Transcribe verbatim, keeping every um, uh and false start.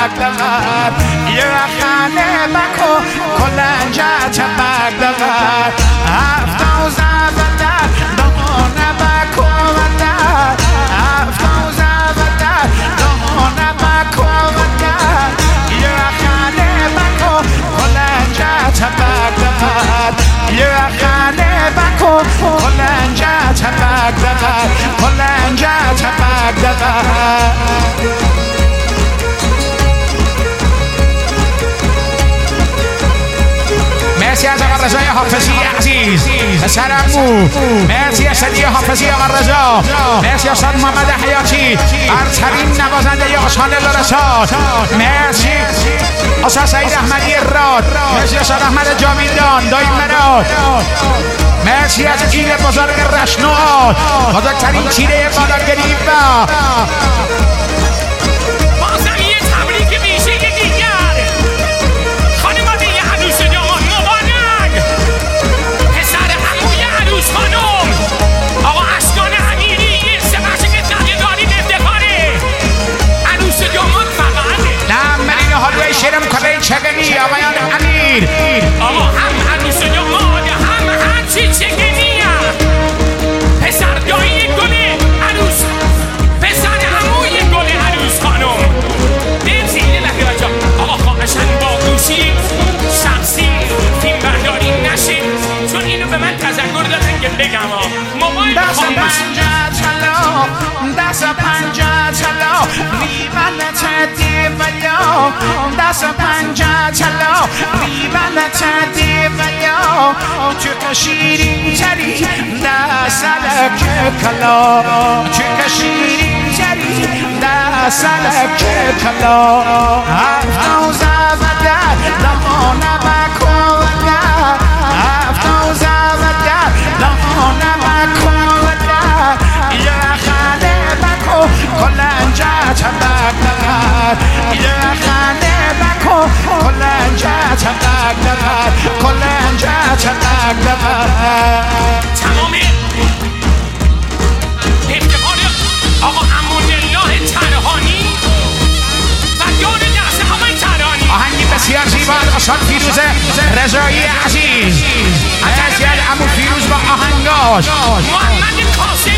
دق دقر یه خانه بکو کلنجا چپک دقر هفته و زبدر دمونه بکو ودر هفته و زبدر دمونه بکو ودر یه خانه بکو کلنجا چپک دقر یه خانه بکو کلنجا چپک دقر کلنجا چپک دقر مرسی از آقا رضای حافظی عزیز پسرمو مرسی از صدیق حافظی آقا رضا مرسی از استاد محمد حیاتی برترین نوازنده آشانل رساد مرسی استاد سعید احمدی راد مرسی استاد احمد جاویدان دایی مراد مرسی از چیره بزرگ رشنوات بزرگترین چیره بالا گریبا بازم یه تبریک میشه که دیگر خانمات یه عروس جوان مبارک پسر عموی عروس خانم آقا اشکان امیری یه سبشه که تقیداری افتخاره عروس جوان فقط نم مرین حالوی شیرم کده چگنی آقایان امیر آقا هم عروس جوان هم هرچی چگنی پسر دایی گل عروس پسر عموی گل عروس خانم مرسی اینه لحظه بچه آقا خواهشن با گوشی شخصی فیلم برداری نشه چون اینو به من تذکر دادن که بگم ها موبایل دست خاموش پنجه چلو دست پنجه چلو ریبن چدی ویا دست پنجه چلو ریبن چدی ویا چه شیرین چری دست لک کلا چه شیرین چری دست لک کلا هفته و زبدر دمانه بکو ودر هفته و زبدر دمانه بکو ودر یه خانه بکو کلنجا چپک دقر یه خانه بکو کلنجا چپک دقر کلنجا چپک دقر تمام افتخار آقا امونالله ترهانی و دور دست همه ترهانی آهنگی بسیار زیبا استاد فیروز رضایی عزیز از عمو فیروز با آهنگاش محمد قاسم